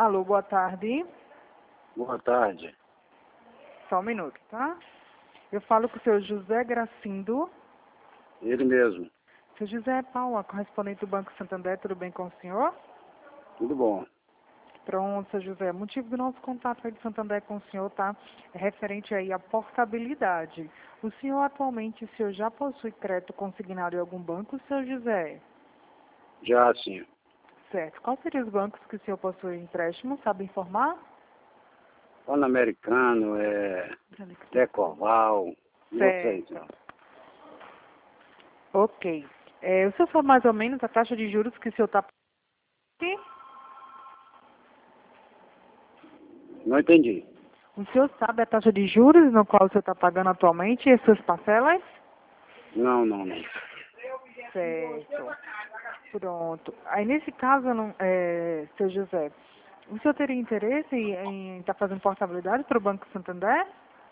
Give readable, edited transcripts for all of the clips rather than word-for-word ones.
Alô, boa tarde. Boa tarde. Só um minuto, tá? Eu falo com o senhor José Gracindo. Ele mesmo. Seu José Paula, correspondente do Banco Santander, tudo bem com o senhor? Tudo bom. Pronto, seu José. O motivo do nosso contato aí de Santander com o senhor, tá? É referente aí à portabilidade. O senhor atualmente, o senhor já possui crédito consignado em algum banco, seu José? Já sim. Certo. Quais seriam os bancos que o senhor possui empréstimo? Sabe informar? Pan-Americano, Decoval, e outros aí. Certo. Ok. O senhor sabe mais ou menos a taxa de juros que o senhor está pagando? Não entendi. O senhor sabe a taxa de juros no qual o senhor está pagando atualmente e as suas parcelas? Não. Certo. Pronto. Aí, nesse caso, seu José, o senhor teria interesse em estar fazendo portabilidade para o Banco Santander?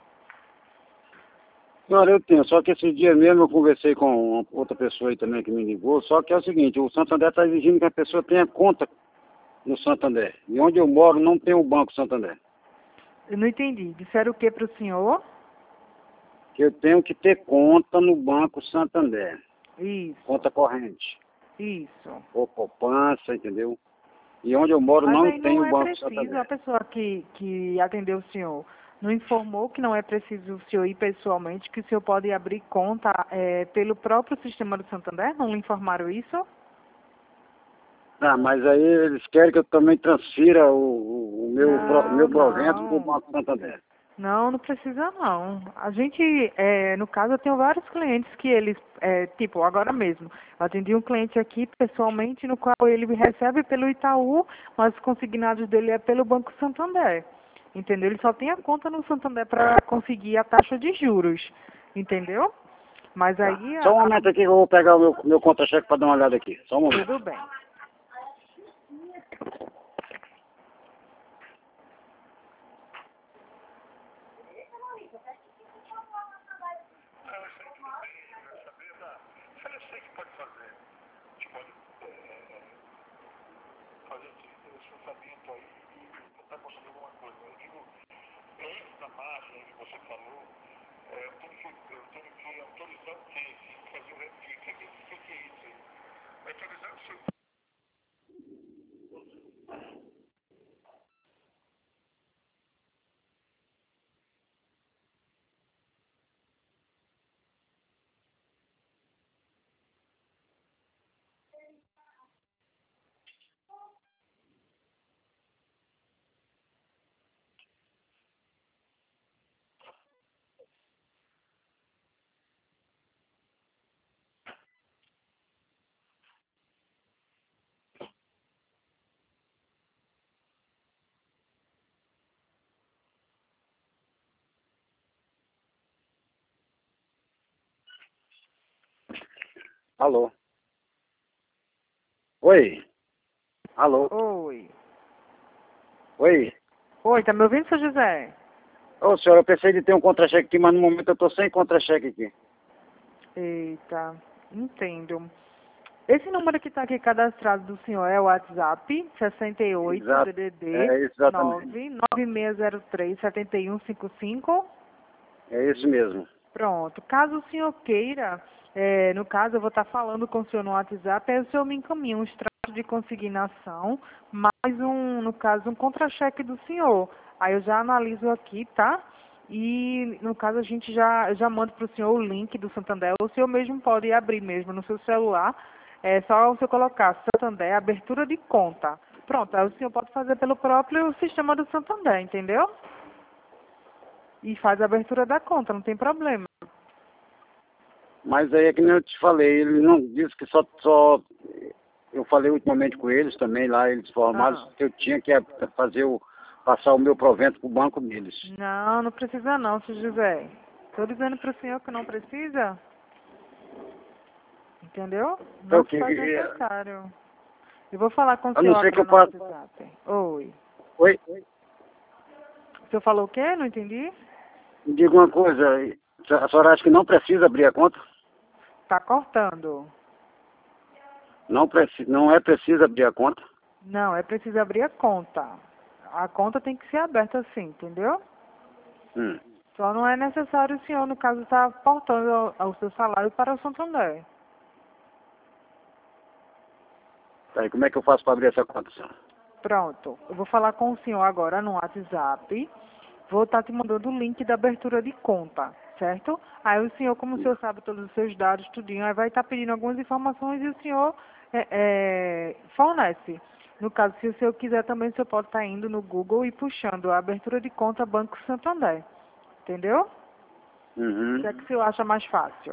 Senhora, eu tenho, só que esse dia mesmo eu conversei com outra pessoa aí também que me ligou, só que é o seguinte, o Santander está exigindo que a pessoa tenha conta no Santander. E onde eu moro não tem o Banco Santander. Eu não entendi. Disseram o que para o senhor? Que eu tenho que ter conta no Banco Santander. Isso. Conta corrente. Isso. Ou poupança, entendeu? E onde eu moro Mas não aí tem não o é Banco preciso, a Santander. pessoa que atendeu o senhor não informou que não é preciso o senhor ir pessoalmente, que o senhor pode abrir conta pelo próprio sistema do Santander? Não lhe informaram isso? Ah, mas aí eles querem que eu também transfira o meu provento para o Não. Banco Santander. Não precisa não. A gente, no caso, eu tenho vários clientes que eles, tipo, agora mesmo, eu atendi um cliente aqui pessoalmente, no qual ele recebe pelo Itaú, mas os consignados dele é pelo Banco Santander. Entendeu? Ele só tem a conta no Santander para conseguir a taxa de juros. Entendeu? Mas Tá. aí, Só um momento aqui que eu vou pegar o meu contra-cheque para dar uma olhada aqui. Só um momento. tudo bem. Alô? Oi? Alô? Oi. Oi? Oi, tá me ouvindo, seu José? Ô, senhora, eu pensei de ter um contra-cheque aqui, mas no momento eu estou sem contra-cheque aqui. Eita, entendo. Esse número que está aqui cadastrado do senhor é o WhatsApp, 68 Exato. DDD É exatamente. 99603 7155. É isso mesmo. Pronto. Caso o senhor queira, no caso eu vou estar falando com o senhor no WhatsApp, aí o senhor me encaminha um extrato de consignação, mais no caso, um contra-cheque do senhor. Aí eu já analiso aqui, tá? E, no caso, a gente eu já mando para o senhor o link do Santander. O senhor mesmo pode abrir mesmo no seu celular. É só o senhor colocar Santander, abertura de conta. Pronto, aí o senhor pode fazer pelo próprio sistema do Santander, entendeu? E faz a abertura da conta, não tem problema. Mas aí é que nem eu te falei, ele não disse que só... Eu falei ultimamente com eles também lá, eles informaram que eu tinha que passar o meu provento para o banco deles. Não precisa não, seu José. Estou dizendo para o senhor que não precisa. Entendeu? Não Então, se faz necessário. Eu vou falar com o a não senhor ser que agora eu no passe... WhatsApp. Oi. Oi? O senhor falou o quê? Não entendi? Me diga uma coisa, a senhora acha que não precisa abrir a conta? Tá cortando. Não é preciso abrir a conta? Não, é preciso abrir a conta. A conta tem que ser aberta sim, entendeu? Hum. Só não é necessário o senhor, no caso, estar aportando o seu salário para o Santander. Tá, e como é que eu faço para abrir essa conta, senhor? Pronto. Eu vou falar com o senhor agora no WhatsApp. Vou estar te mandando o link da abertura de conta, certo? Aí o senhor, como o senhor sabe todos os seus dados, tudinho, aí vai estar pedindo algumas informações e o senhor fornece. No caso, se o senhor quiser também, o senhor pode estar indo no Google e puxando a abertura de conta Banco Santander. Entendeu? O Uhum. que é que o senhor acha mais fácil?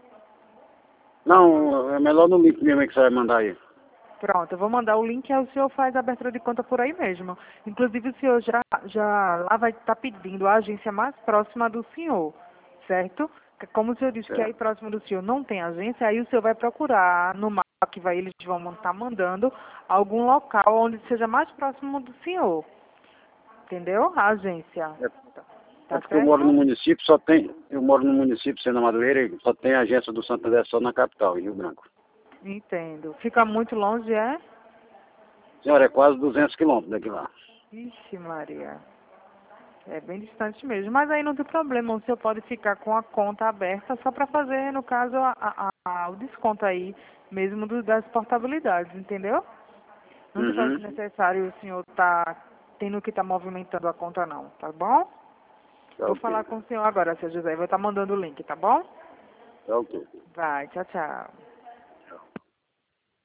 Não, é melhor no link mesmo que você vai mandar aí. Pronto, eu vou mandar o link e aí o senhor faz a abertura de conta por aí mesmo. Inclusive o senhor já lá vai estar pedindo a agência mais próxima do senhor, certo? Como o senhor disse que aí Certo. próximo do senhor não tem agência, aí o senhor vai procurar no mapa que eles vão estar mandando algum local onde seja mais próximo do senhor. Entendeu? A agência. É Tá porque eu moro no certo? município, eu moro no município, sendo Madureira, e só tem a agência do Santander só na capital, em Rio Branco. Entendo. Fica muito longe, é? Senhora, é quase 200 quilômetros daqui lá. Ixi, Maria. É bem distante mesmo. Mas aí não tem problema, o senhor pode ficar com a conta aberta só para fazer, no caso, o desconto aí mesmo das portabilidades, entendeu? Não se faz Uhum. necessário o senhor estar tendo que estar movimentando a conta não, tá bom? Tá Vou ok. falar com o senhor agora, seu José. Vou estar mandando o link, tá bom? Tá ok. Vai, tchau, tchau.